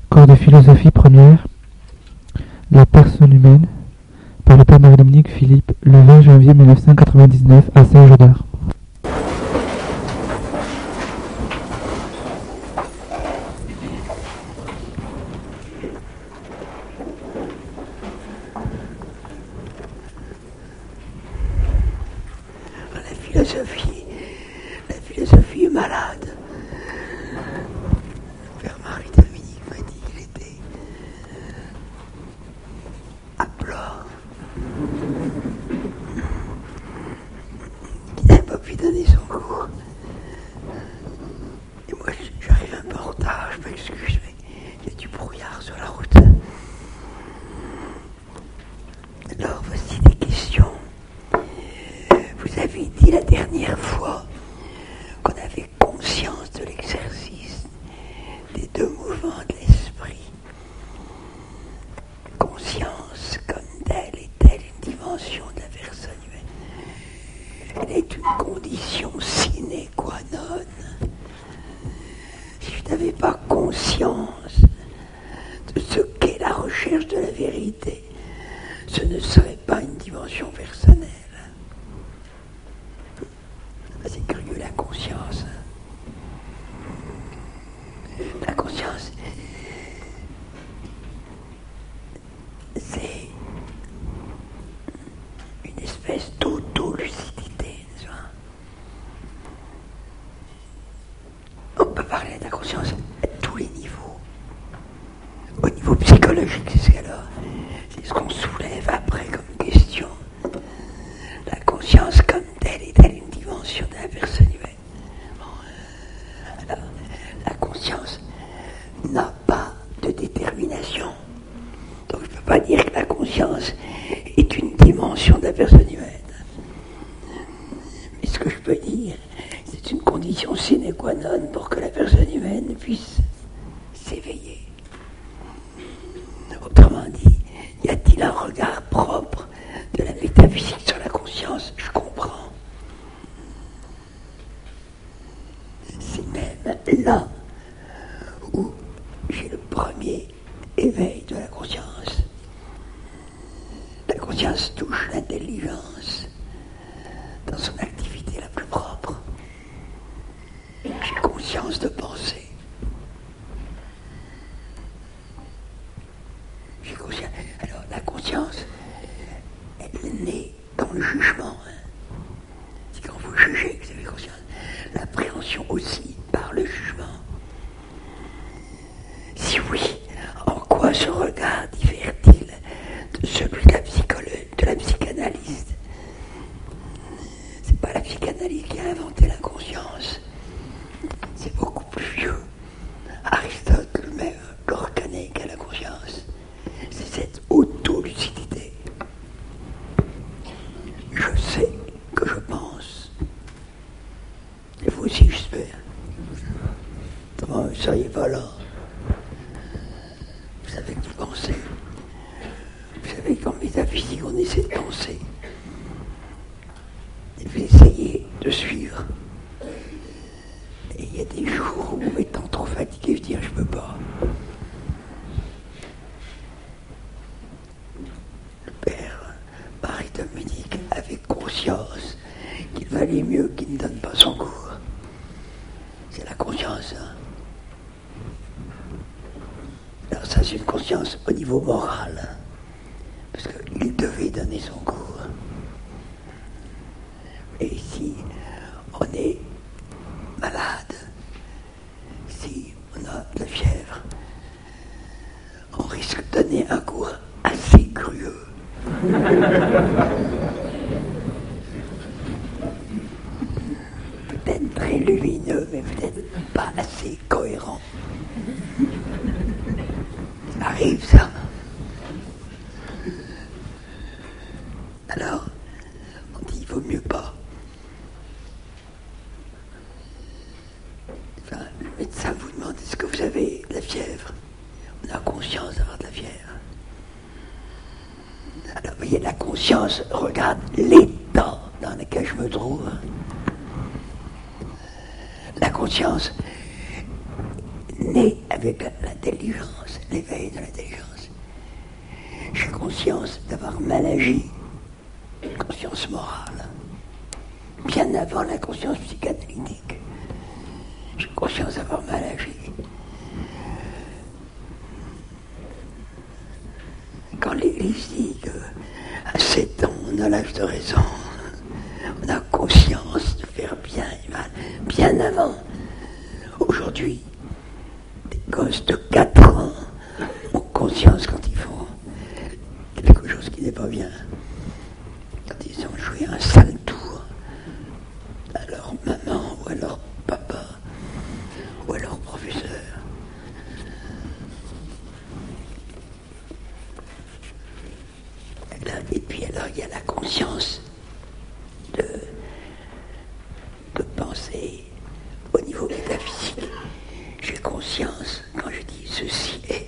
Cours de philosophie première, la personne humaine, par le père Marie-Dominique Philippe, le 20 janvier 1999 à Saint-Gaudard. La philosophie est malade. Père Marie-Dominique m'a dit qu'il était à plat. Il n'avait pas pu donner son cours. Et moi, j'arrive un peu en retard, je m'excuse, mais il y a du brouillard sur la route. Alors, voici des questions. Vous avez dit la dernière fois qu'on avait conscience de l'exercice des deux mouvements de l'esprit. Conscience comme telle et telle une dimension de la personne humaine. Elle est une condition sine qua non. Si je n'avais pas conscience de ce qu'est la recherche de la vérité, ce ne serait pas une dimension personnelle. C'est curieux, la conscience. La conscience, c'est une espèce d'auto-lucidité, n'est-ce pas? On peut parler de la conscience à tous les niveaux. Au niveau psychologique, c'est ce qu'on soulève après comme question. La conscience comme telle et telle une dimension de la personne humaine. Alors, la conscience n'a pas de détermination. Donc je ne peux pas dire que la conscience est une dimension de la personne humaine. Mais ce que je peux dire, c'est une condition sine qua non pour que la personne humaine puisse s'éveiller. Autrement dit, y a-t-il un regard propre de la métaphysique sur la conscience? Je comprends. C'est même là où j'ai le premier éveil de la conscience. La conscience touche l'intelligence dans son activité la plus propre. J'ai conscience de penser. J'ai conscience. Alors la conscience, elle est née dans le jugement. C'est quand vous jugez que vous avez conscience. L'appréhension aussi par le jugement. Si oui, en quoi ce regard diffère-t-il de celui de la psychanalyse? C'est pas la psychanalyse qui a inventé la conscience. C'est beaucoup plus vieux. Aristote lui-même le reconnaît qu'à la conscience. C'est cette auto-lucidité. Je sais que je pense. Et vous aussi, j'espère. Comment vous ne seriez pas là? Vous savez que vous pensez. Vous savez qu'en métaphysique, on essaie de penser. Et vous essayez de suivre. Et il y a des jours où, étant trop fatigué, je dis je peux pas. Le père Marie-Dominique avait conscience qu'il valait mieux qu'il ne donne pas son cours. C'est la conscience, hein. Alors ça, c'est une conscience au niveau moral, hein, parce qu'il devait donner son cours. Et si on est malade, si on a de la fièvre, on risque de donner un cours assez curieux. Peut-être très lumineux, mais peut-être pas assez cohérent. Ça arrive, ça. Alors, on dit, il vaut mieux pas. Enfin, le médecin vous demande, est-ce que vous avez de la fièvre? On a conscience d'avoir de la fièvre. Alors, vous voyez, la conscience regarde l'état dans lequel je me trouve. La conscience né avec l'intelligence, l'éveil de l'intelligence. J'ai conscience d'avoir mal agi, conscience morale, bien avant la conscience psychanalytique. J'ai conscience d'avoir mal agi. Quand l'Église dit qu'à 7 ans, on a l'âge de raison, on a conscience de faire bien et mal, bien avant. Aujourd'hui, des gosses de 4 ans ont conscience quand ils font quelque chose qui n'est pas bien. Quand ils ont joué un sale tour à leur maman ou à leur papa ou à leur professeur. Et puis alors il y a la conscience de penser au niveau métaphysique. J'ai conscience quand je dis ceci est.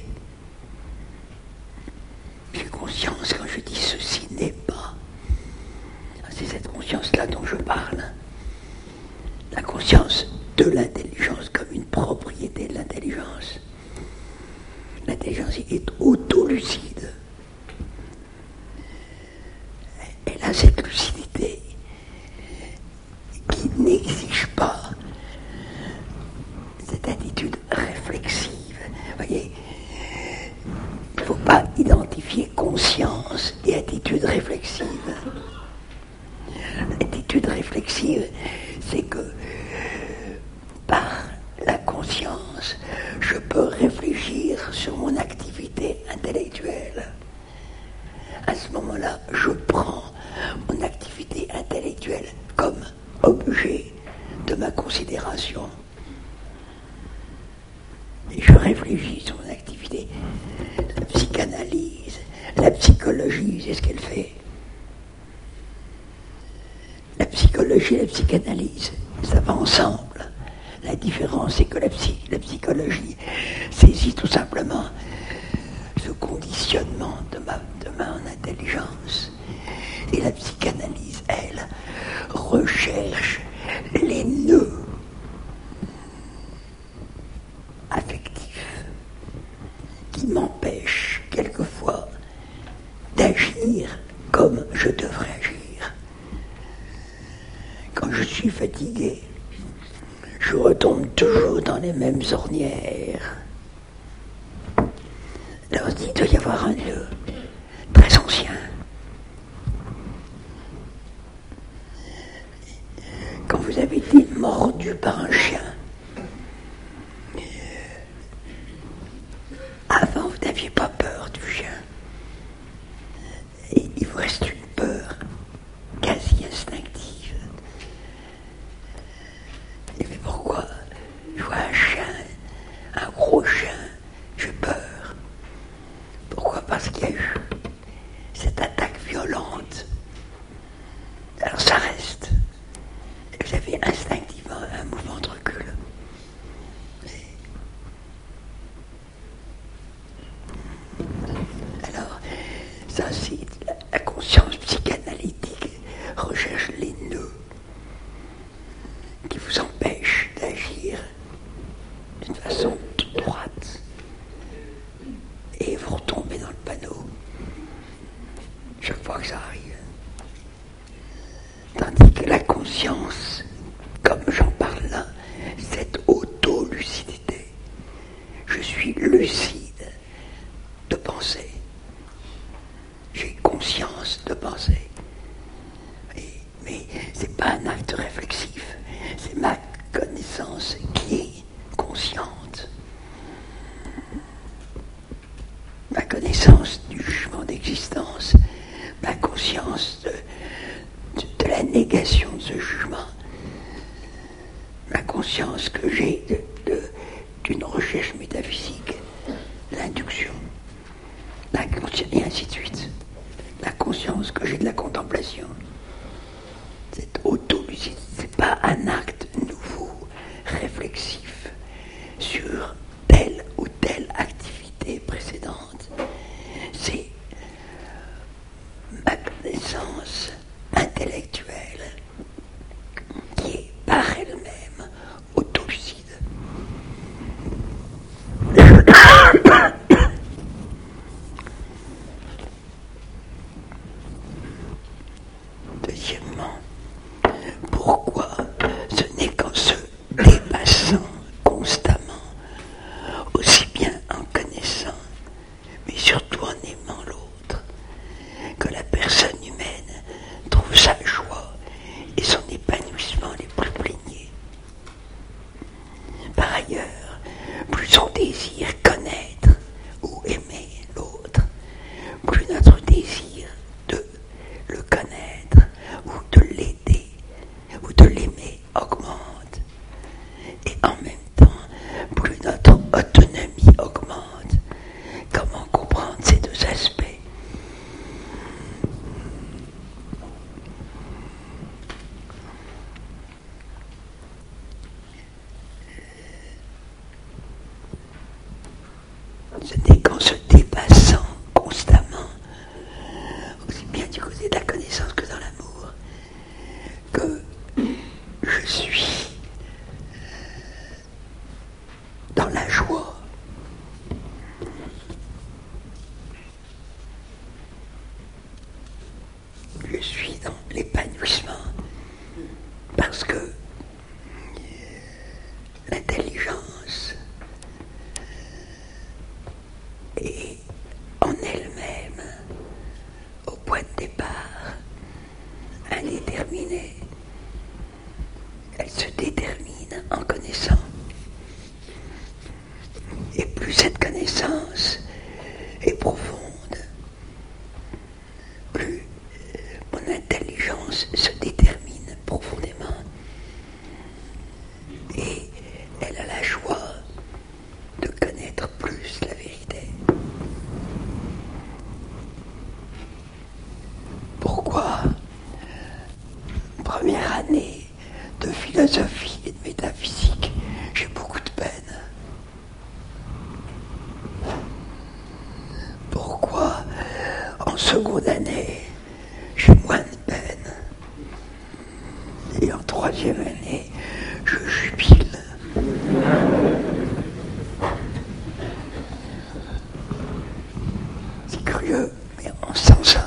J'ai conscience quand je dis ceci n'est pas. C'est cette conscience-là dont je parle. La conscience de l'intelligence comme une propriété de l'intelligence. L'intelligence est autolucide. Elle a cette lucidité qui n'exige pas cette attitude réflexive. Vous voyez, il ne faut pas identifier conscience et attitude réflexive. L'attitude réflexive, c'est que par la conscience, je peux réfléchir sur mon activité intellectuelle. À ce moment-là, je prends mon activité intellectuelle comme objet de ma considération. Et je réfléchis sur mon activité. La psychanalyse, la psychologie, c'est ce qu'elle fait. La psychologie et la psychanalyse, ça va ensemble. La différence, c'est que la psychologie saisit tout simplement ce conditionnement de ma intelligence. Et la psychanalyse, elle, recherche les nœuds affectifs qui m'empêchent quelquefois d'agir comme je devrais agir. Quand je suis fatigué, je retombe toujours dans les mêmes ornières. Alors il doit y avoir un nœud très ancien. Quand vous avez été mordu par un chien, avant vous n'aviez pas peur du chien. Et il vous reste une peur quasi instinctive. Et mais pourquoi? Je vois un chien, un gros chien, j'ai peur. Pourquoi? Parce qu'il y a eu cette attaque violente. Alors ça reste. Et vous avez instinctivement un mouvement de recul. Alors, ça c'est la conscience psychanalytique recherche les nœuds qui vous empêchent d'agir d'une façon toute droite. Et vous retombez dans le panneau chaque fois que ça arrive. Tandis que la conscience, comme j'en parle là, cette auto-lucidité, je suis lucide de penser. J'ai conscience de penser. Mais c'est pas un acte réflexif, c'est ma connaissance qui est consciente. Ma connaissance du jugement d'existence, ma conscience de la négation de ce jugement, ma conscience que j'ai d'une recherche métaphysique, l'induction, et ainsi de suite. La conscience que j'ai de la contemplation, cette auto-lucidité, c'est pas un acte nouveau, réflexif, sur telle ou telle activité précédente. C'est ma connaissance intellectuelle qui est par elle-même autolucide. Ce n'est qu'en se dépassant constamment, aussi bien du côté de la connaissance que dans l'amour, que je suis dans la joie. Je suis dans l'épanouissement parce que l'intelligence est en elle-même, au point de départ, indéterminée. Elle se détermine en connaissant. Et plus cette connaissance est profonde, plus mon intelligence se détermine profondément. Et elle a la joie de connaître plus la vérité. Pourquoi, première année de philosophie et de métaphysique, j'ai beaucoup de peine. Pourquoi, en seconde année, j'ai moins de peine. Et en troisième année, je jubile. C'est curieux, mais on sent ça.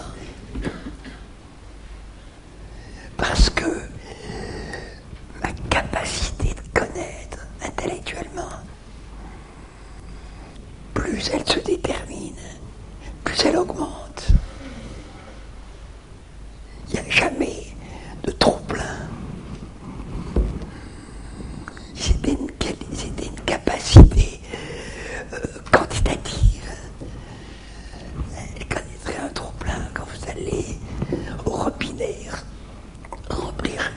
Parce que ma capacité de connaître intellectuellement, plus elle se détermine, plus elle augmente. Il n'y a jamais de trop plein. C'était une capacité quantitative. Elle connaîtrait un trop plein quand vous allez au robinet remplir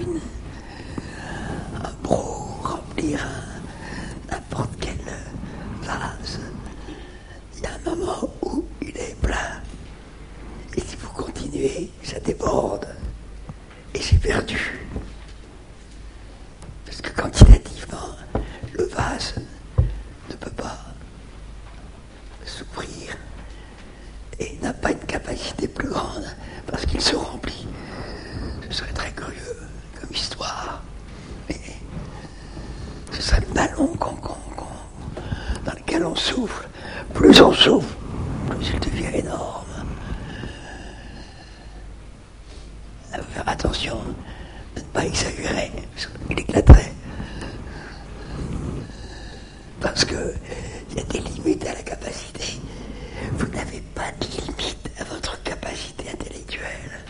un broc, remplir n'importe quel vase. Il y a un moment où il est plein. Et si vous continuez, ça déborde. Et c'est perdu. Parce que quantitativement, le vase ne peut pas s'ouvrir et n'a pas une capacité plus grande parce qu'il se remplit. Ce serait très curieux comme histoire. Mais ce serait le ballon dans lequel on souffle. Plus on souffle, plus il devient énorme. Il faut faire attention de ne pas exagérer, parce qu'il éclaterait. Parce qu'il y a des limites à la capacité. Vous n'avez pas de limite à votre capacité intellectuelle.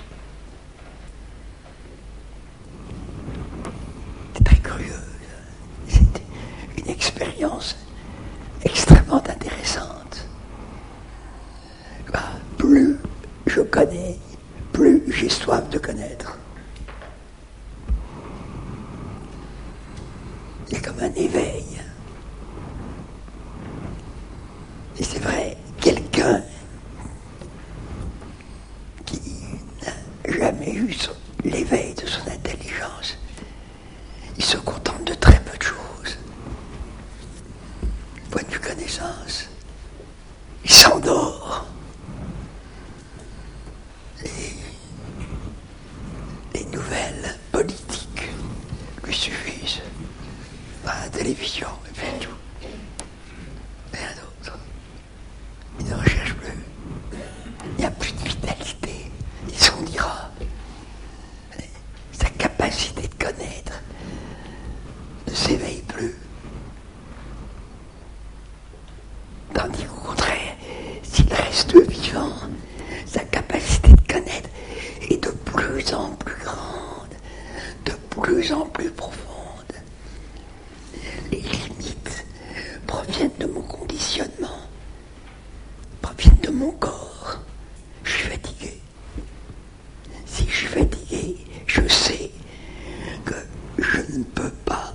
C'est très curieux. C'est une expérience extrêmement intéressante. Plus je connais, plus j'ai soif de connaître. Il y a comme un éveil. Et c'est vrai, quelqu'un qui n'a jamais eu l'éveil de son intelligence, il se contente de très peu de choses. Point de vue connaissance, il s'endort. Les nouvelles politiques lui suffisent. Pas la télévision, et puis tout. Rien d'autre. Il ne recherche plus. Il n'y a plus de vitalité. Et ce qu'on dira, sa capacité de connaître ne s'éveille plus. Tandis qu'au contraire, s'il reste vivant, sa capacité de connaître est de plus en plus grande, de plus en plus profonde. Les limites proviennent de mon conditionnement, proviennent de mon corps. Je suis fatigué. Si je suis fatigué, je sais que je ne peux pas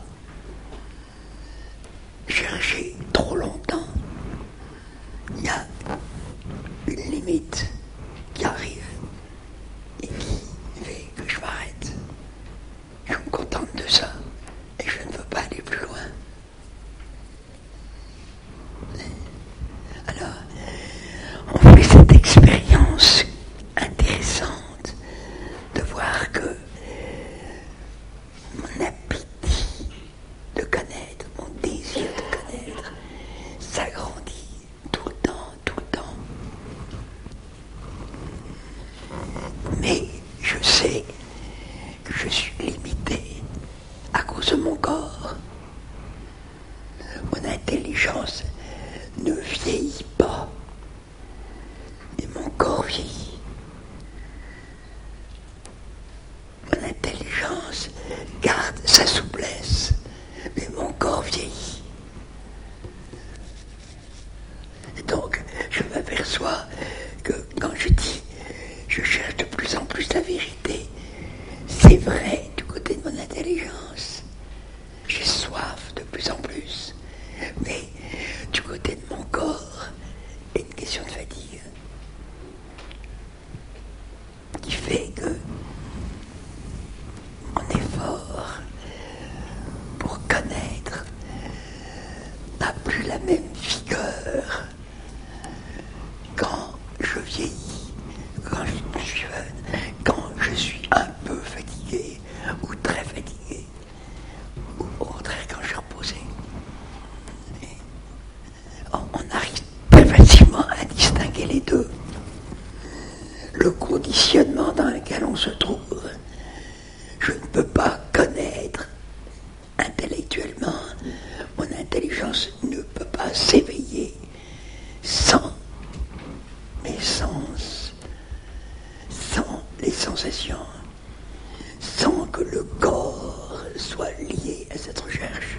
chercher trop longtemps. Il y a une limite qui arrive et qui fait que je m'arrête. Je me contente de ça et je ne veux pas aller plus loin. Alors, m'aperçois que quand je dis je cherche de plus en plus la vérité, c'est vrai du côté de mon intelligence. J'ai soif de plus en plus. Mais du côté de mon corps, il y a une question de fatigue qui fait que mon effort pour connaître n'a plus la même vigueur quand je vieillis, quand je suis jeune, quand je suis un peu fatigué ou très fatigué, ou au contraire quand je suis reposé. On arrive très facilement à distinguer les deux. Le conditionnement dans lequel on se trouve, je ne peux pas connaître intellectuellement, mon intelligence ne peut pas s'éveiller sans mes sens, sans les sensations, sans que le corps soit lié à cette recherche.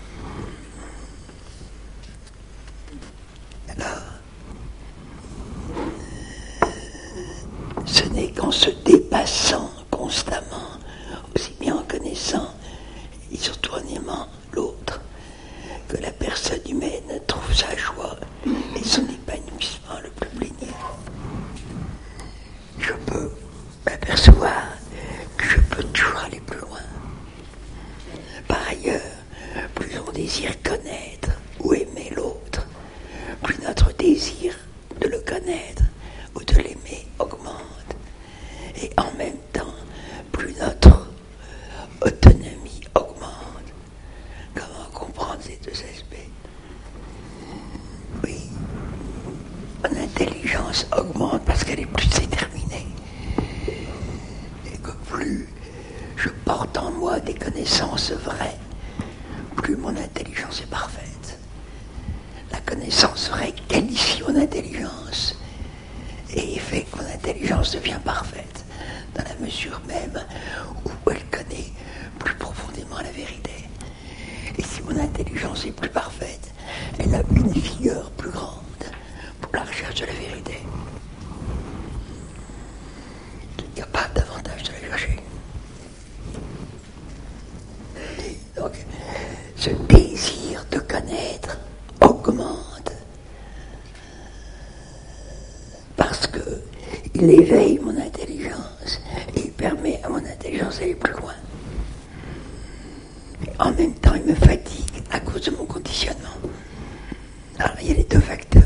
Alors, ce n'est qu'en se dépassant constamment, aussi bien en connaissant et surtout en aimant l'autre, que la personne humaine trouve sa joie et son épanouissement le plus plénier. Je peux m'apercevoir que je peux toujours aller plus loin. Par ailleurs, plus on désire connaître ou aimer l'autre, plus notre désir de le connaître ou de l'aimer augmente. Et en même temps, plus notre autonomie augmente. Comment comprendre ces deux aspects? Oui, mon intelligence augmente parce qu'elle est plus déterminée. Et que plus je porte en moi des connaissances vraies, plus mon intelligence est parfaite. La connaissance vraie qualifie mon intelligence et fait que mon intelligence devient parfaite dans la mesure même où elle connaît plus profondément la vérité. Et si mon intelligence est plus parfaite, elle a une vigueur plus grande pour la recherche de la vérité. Il n'y a pas d'avantage de la chercher. Et donc, ce désir de connaître augmente parce qu'il éveille mon intelligence et il permet à mon intelligence d'aller plus loin. Et en même temps, il me fatigue à cause de mon conditionnement. Alors, il y a les deux facteurs.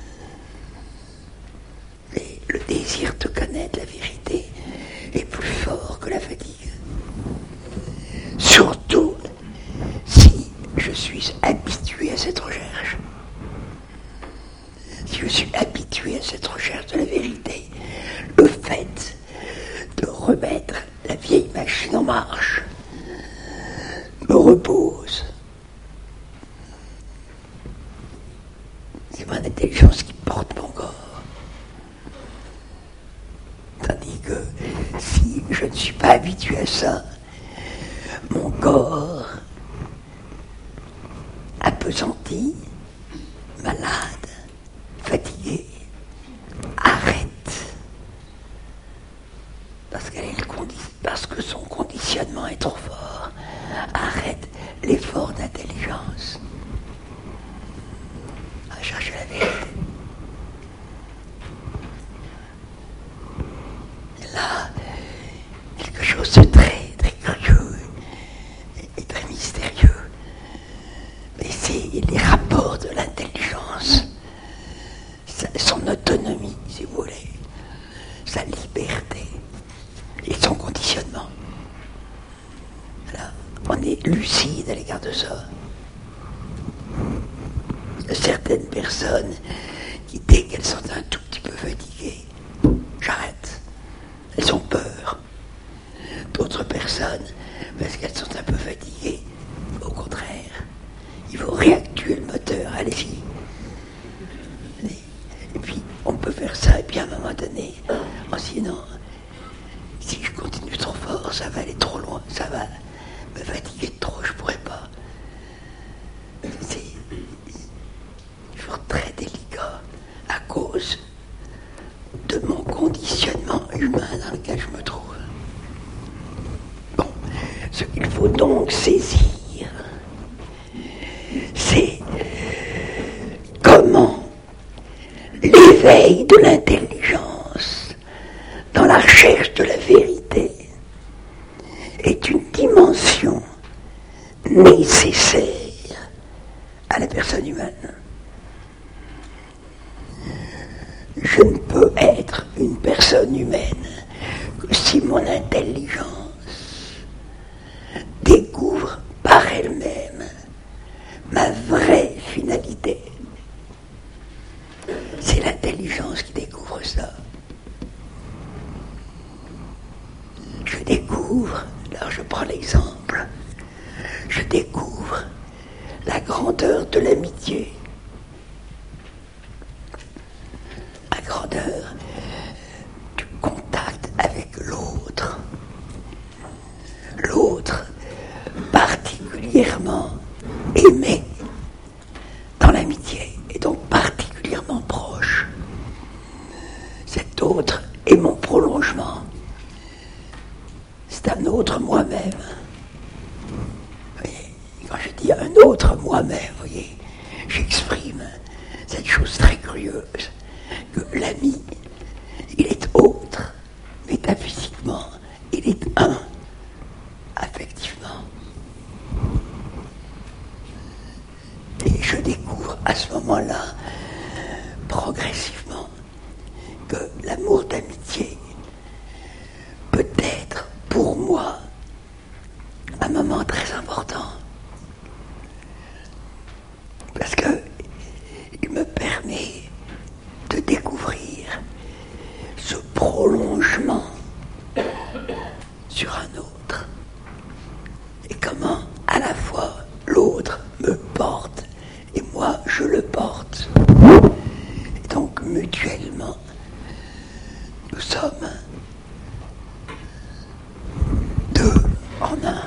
Et le désir de connaître la vérité est plus fort que la fatigue. Surtout si je suis habitué à cette recherche. Si je suis habitué à cette recherche de la vérité, le fait de remettre la vieille machine en marche me repose. C'est mon intelligence qui porte mon corps. Tandis que si je ne suis pas habitué à ça, mon corps, appesanti, malade, fatigué, arrête. Parce que son conditionnement est trop fort, arrête l'effort d'intelligence à chercher la vérité. Et là, quelque chose de très, très curieux et très mystérieux. Mais c'est les rapports de l'intelligence, son autonomie, si vous voulez, sa liberté et son conditionnement. Là, on est lucide à l'égard de ça. Il y a certaines personnes qui, dès qu'elles sont un tout petit peu fatiguées, j'arrête. Elles ont peur. D'autres personnes, parce qu'elles sont un peu fatiguées, au contraire, il faut réactuer le moteur, allez-y. Et puis, on peut faire ça, et puis à un moment donné, sinon, si je continue trop fort, ça va aller trop loin, ça va me fatiguer trop, je pourrais pas. C'est toujours très délicat à cause cause de mon conditionnement humain dans lequel je me trouve. Bon, ce qu'il faut donc saisir, c'est comment l'éveil de l'intelligence dans la recherche de la vérité est une dimension nécessaire à la personne humaine. Je ne peux être une personne humaine que si mon intelligence découvre par elle-même ma vraie finalité. C'est l'intelligence qui découvre ça. Je découvre, alors je prends l'exemple, je découvre la grandeur de l'amitié, la grandeur du contact avec l'autre, l'autre particulièrement aimé dans l'amitié et donc particulièrement proche. Cet autre est mon prolongement, c'est un autre moi-même. Quand je dis un autre moi-même, vous voyez, j'exprime cette chose très curieuse, que l'ami, il est autre, métaphysiquement, il est un, affectivement. Et je découvre à ce moment-là, progressivement, que l'amour d'amitié peut être pour moi un moment très important. Parce qu'il me permet de découvrir ce prolongement sur un autre. Et comment à la fois l'autre me porte et moi je le porte. Et donc mutuellement, nous sommes deux en un.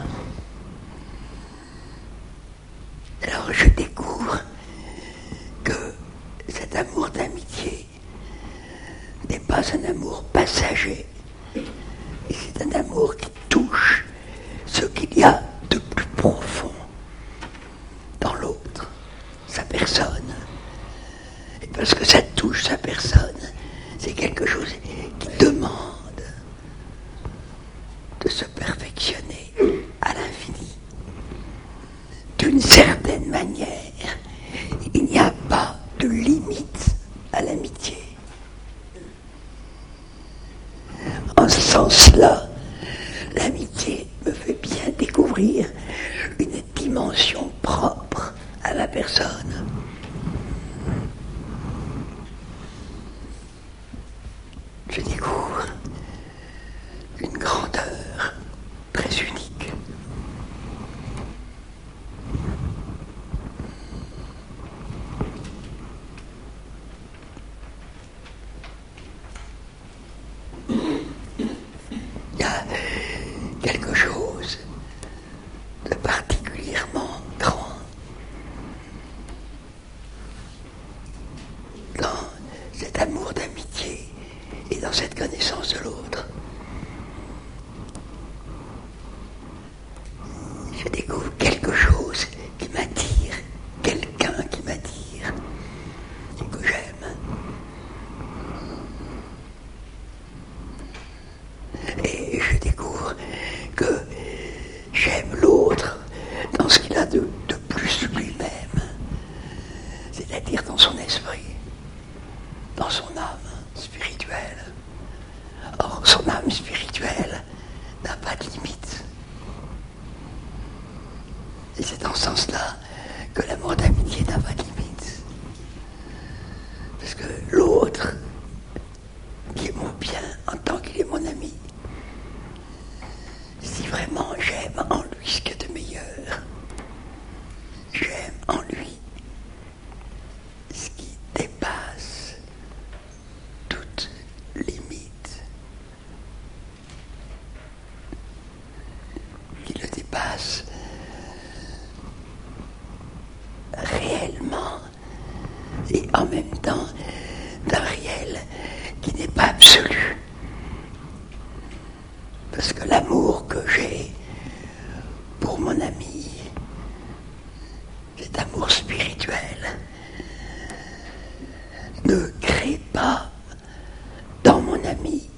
Alors je découvre que cet amour d'amitié n'est pas un amour passager, et c'est un amour qui touche ce qu'il y a de plus profond dans l'autre, sa personne. Et parce que ça touche sa personne, c'est quelque chose qui demande de se perfectionner à l'infini. D'une certaine manière, il n'y a pas de limite à l'amitié. En ce sens-là, l'amitié me fait bien découvrir une dimension propre à la personne. Je découvre une grandeur très unique. Il y a quelque chose de particulièrement grand dans cet amour d'amitié et dans cette connaissance de l'autre. Je découvre quelque chose qui m'attire, quelqu'un qui m'attire et que j'aime. Et je découvre que j'aime l'autre dans ce qu'il a de plus lui-même, c'est-à-dire dans son esprit, dans son âme spirituelle. Or, son âme spirituelle n'a pas de limite. Et c'est dans ce sens-là que l'amour d'amitié n'a pas de limite. Parce que l'autre, qui est mon bien en tant qu'il est mon ami, si vraiment j'aime en lui ce qu'il y a de meilleur, j'aime en lui ce qui dépasse toute limite, qui le dépasse réellement n'est pas absolu. Parce que l'amour que j'ai pour mon ami, cet amour spirituel, ne crée pas dans mon ami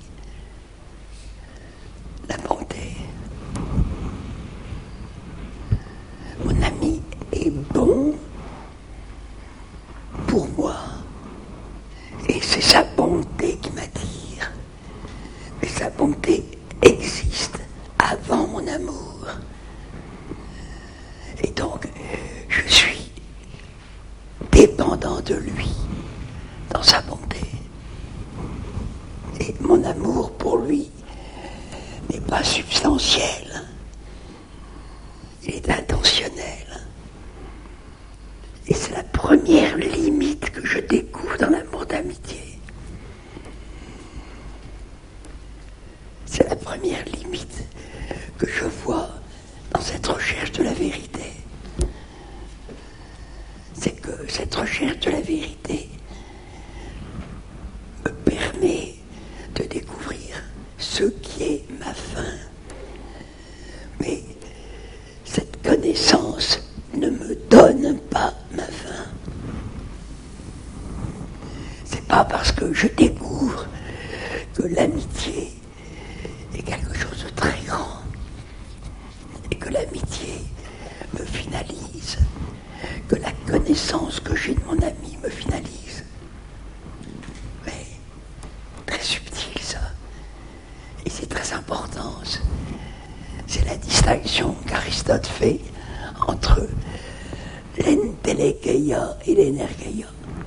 la bonté. Mon ami est bon pour moi et c'est sa bonté qui m'attire. Mais sa bonté existe avant mon amour. Et donc, je suis dépendant de lui dans sa bonté. Et mon amour pour lui n'est pas substantiel. Il est intentionnel. Et c'est la première limite que je découvre dans l'amour d'amitié. C'est la première limite que je vois dans cette recherche de la vérité. C'est que cette recherche de la vérité me permet de découvrir ce qui est ma fin. Mais cette connaissance ne me donne pas ma fin. C'est pas parce que je découvre que l'amitié est quelque chose de très grand et que l'amitié me finalise, que la connaissance que j'ai de mon ami me finalise. Mais très subtil ça, et c'est très important. C'est la distinction qu'Aristote fait entre l'entelecheia et l'energeia.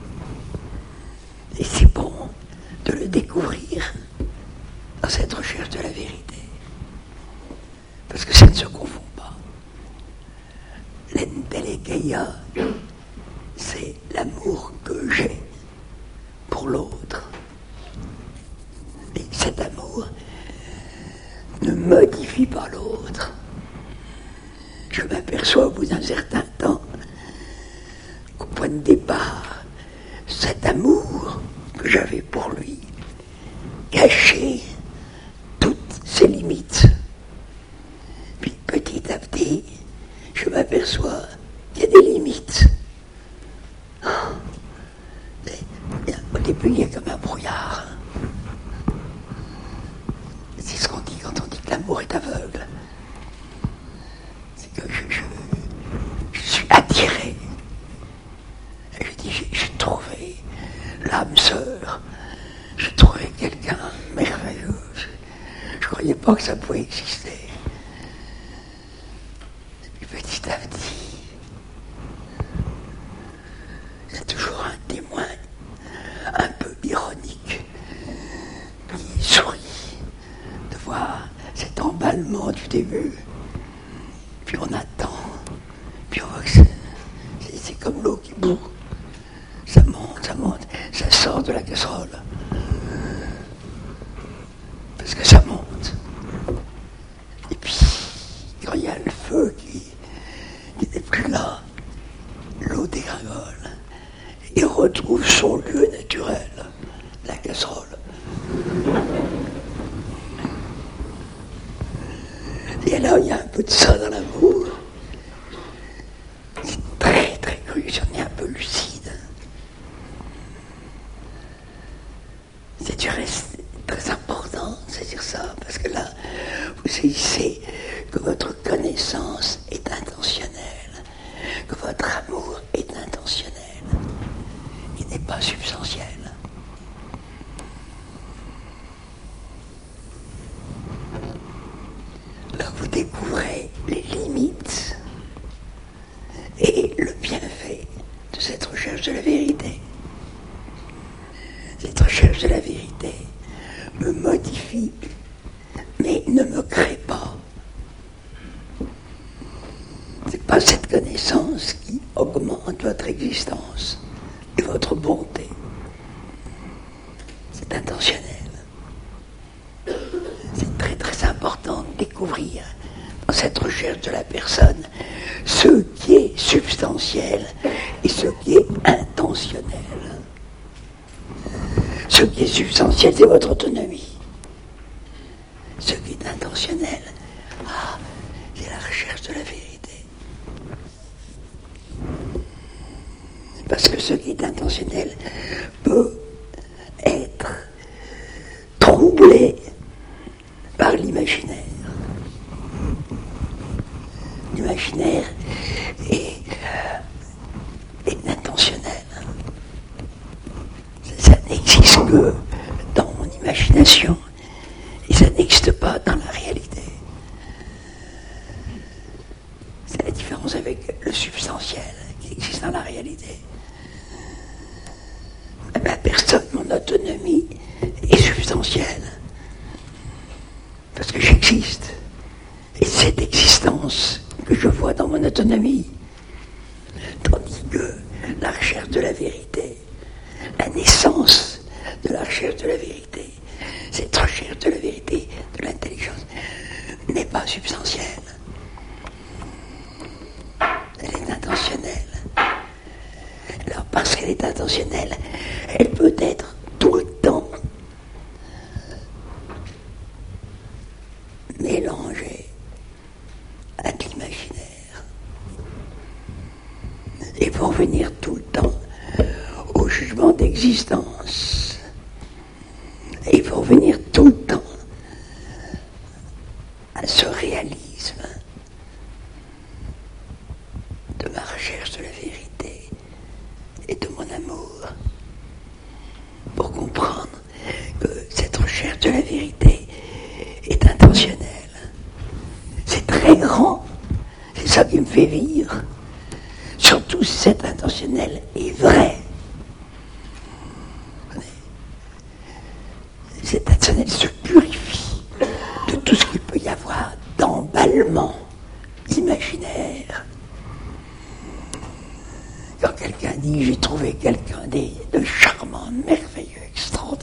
Et c'est bon de le découvrir dans cette recherche de la vérité. Parce que ça ne se confond pas. L'entelecheia, c'est l'amour que j'ai pour l'autre. Et cet amour ne modifie pas l'autre. Je m'aperçois au bout d'un certain temps qu'au point de départ, cet amour que j'avais pour lui cachait toutes ses limites. Puis petit à petit, je m'aperçois qu'il y a des limites. Au début, il y a comme un brouillard. C'est ce qu'on dit quand on dit que l'amour est aveugle. C'est que je suis attiré. Et je dis, j'ai trouvé l'âme sœur. J'ai trouvé quelqu'un merveilleux. Je ne croyais pas que ça pouvait exister. Et puis petit à petit, il y a toujours un témoin un peu ironique qui sourit de voir cet emballement du début. Puis on attend, puis on voit que c'est comme l'eau qui bout. Ça monte, ça sort de la casserole. Parce que ça monte. Et puis, quand il y a le feu qui n'est plus là, l'eau dégringole et retrouve son lieu naturel, la casserole. Et là, il y a un peu de ça dans l'amour. C'est très, très cru, j'en ai un peu lucide. C'est du reste très important de dire ça, parce que là, vous saisissez que votre connaissance est intentionnelle, que votre amour est intentionnel, il n'est pas substantiel. Là, vous découvrez les limites et le bienfait de cette recherche de la vérité. Cette recherche de la vérité me modifie, mais ne me crée pas. C'est pas cette connaissance qui augmente votre existence et votre bonté. C'est intentionnel. C'est très très important de découvrir dans cette recherche de la personne ce qui est substantiel et ce qui est intentionnel. Ce qui est substantiel, c'est votre autonomie. Ce qui est intentionnel, c'est la recherche de la vérité. Parce que ce qui est intentionnel peut être troublé par l'imaginaire. L'imaginaire est intentionnel. Ça n'existe que dans mon imagination et ça n'existe pas dans la réalité. C'est la différence avec le substantiel qui existe dans la réalité. Ma personne, mon autonomie est substantielle. Parce que j'existe. Et cette existence que je vois dans mon autonomie. Tandis que la recherche de la vérité, la naissance de la recherche de la vérité, cette recherche de la vérité, de l'intelligence, n'est pas substantielle. Elle est intentionnelle. Alors parce qu'elle est intentionnelle, elle peut être tout le temps mélangée à de l'imaginaire. Et pour venir tout le temps au jugement d'existence. Et pour venir tout le temps à ce réalisme de ma recherche de la vérité et de mon amour. Pour comprendre que cette recherche de la vérité est intentionnelle. C'est très grand. C'est ça qui me fait vivre. Surtout si cet intentionnel est vrai. Cet intentionnel se purifie de tout ce qu'il peut y avoir d'emballement imaginaire. Quand quelqu'un dit « j'ai trouvé quelqu'un de charmant, merveilleux, extraordinaire »,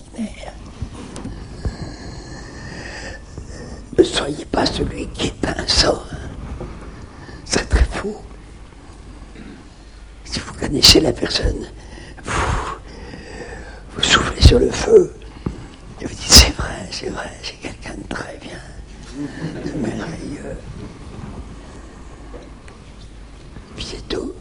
ne soyez pas celui qui est pinceau. C'est très faux. Si vous connaissez la personne, vous soufflez sur le feu et vous dites c'est vrai, c'est quelqu'un de très bien, de merveilleux. Puis c'est tout.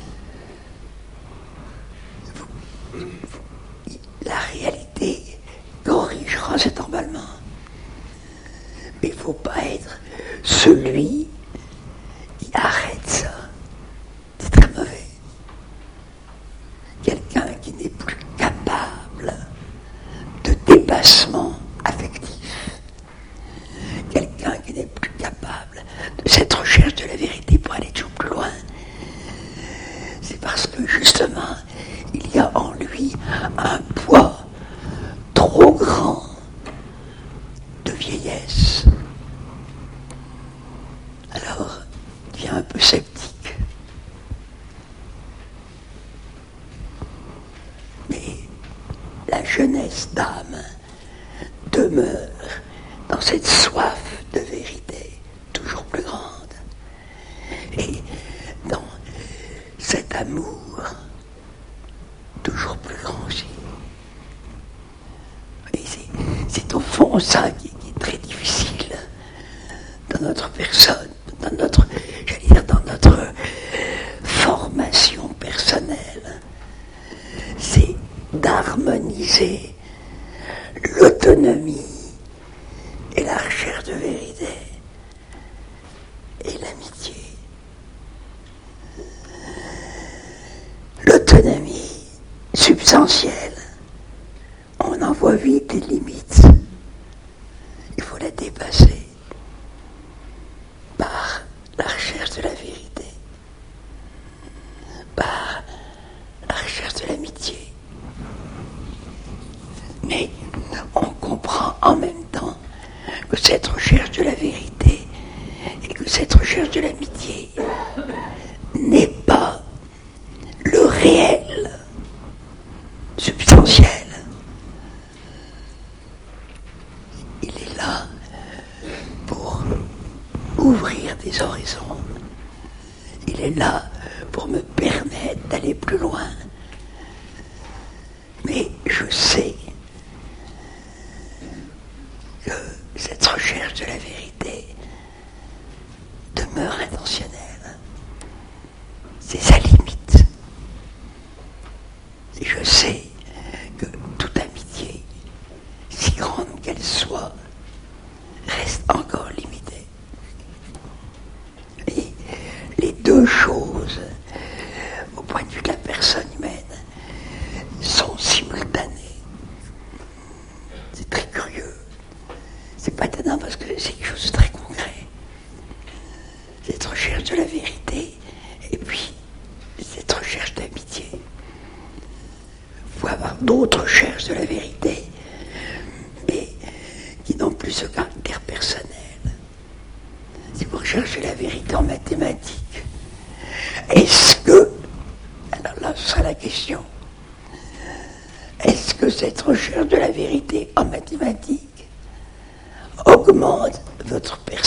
La réalité corrigera cet emballement. Mais il ne faut pas être celui qui arrête ça. C'est très mauvais. Quelqu'un qui n'est plus capable de dépassement affectif. Quelqu'un qui n'est plus capable de cette recherche de la vérité pour aller toujours plus loin. C'est parce que justement, il y a en lui un poids trop grand de vieillesse. Alors, il devient un peu sceptique. Mais la jeunesse d'âme demeure dans cette soif de vérité toujours plus grande. Et dans cet amour toujours plus grand aussi. Et c'est au fond ça qui est très difficile dans notre personne, dans notre formation personnelle. C'est d'harmoniser l'autonomie et la recherche de vérité et l'amitié. L'autonomie substantielle, on en voit vite les limites. Il faut la dépasser par la recherche de la vérité, par la recherche de l'amitié. Mais on comprend en même temps que cette recherche de la vérité et que cette recherche de l'amitié n'est pas le réel substantiel. Il est là pour ouvrir des horizons. Il est là pour me permettre d'aller plus loin. Mais je sais de la vérité demeure intentionnelle. C'est sa limite. Et je sais que toute amitié, si grande qu'elle soit, reste encore limitée. Et les deux choses, au point de vue de la personne humaine, sont simultanées. C'est très curieux. C'est pas étonnant parce que c'est quelque chose de très concret. Cette recherche de la vérité et puis cette recherche d'amitié. Il faut avoir d'autres recherches de la vérité, mais qui n'ont plus ce caractère personnel. Si vous recherchez la vérité en mathématiques, est-ce que, alors là ce sera la question, est-ce que cette recherche de la vérité en mathématiques augmente votre personnalité ?